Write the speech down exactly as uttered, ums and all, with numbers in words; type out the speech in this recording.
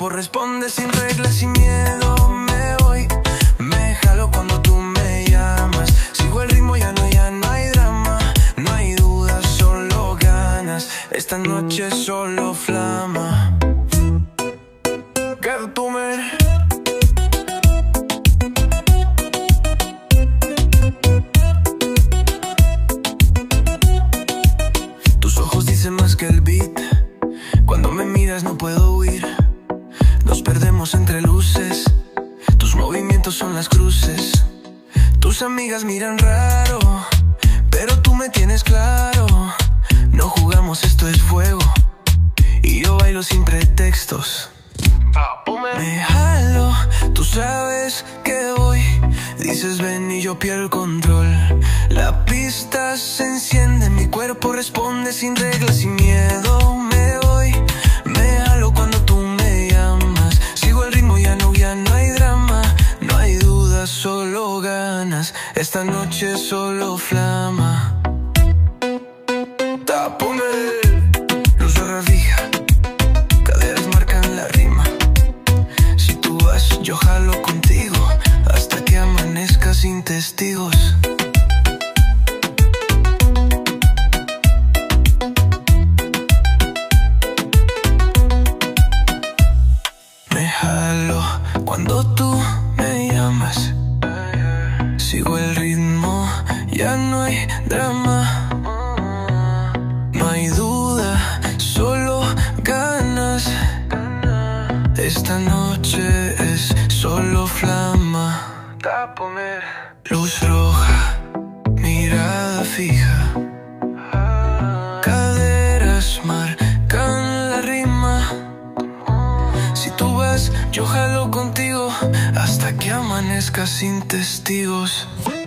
cuerpo responde sin reglas, sin miedo. Me voy, me jalo cuando tú me llamas. Sigo el ritmo, ya no, ya no hay drama. No hay dudas, solo ganas. Esta noche solo flama. Que tú me... más que el beat. Cuando me miras no puedo huir. Nos perdemos entre luces. Tus movimientos son las cruces. Tus amigas miran raro, pero tú me tienes claro. No jugamos, esto es fuego. Y yo bailo sin pretextos. Me jalo, tú sabes que voy. Dices ven y yo pierdo el control. La pista se enciende, mi cuerpo responde sin reglas, sin miedo. Me voy, me jalo cuando tú me llamas. Sigo el ritmo, ya no, ya no hay drama. No hay dudas, solo ganas. Esta noche solo flama. Tápame, luz de fija, caderas marcan la rima. Si tú vas, yo jalo contigo hasta que amanezca sin testigos. Cuando tú me llamas, sigo el ritmo, ya no hay drama. No hay duda, solo ganas. Esta noche es solo flama. Luz roja, mirada fija, caderas marcan la rima. Si tú vas, yo jalo contigo hasta que amanezca sin testigos.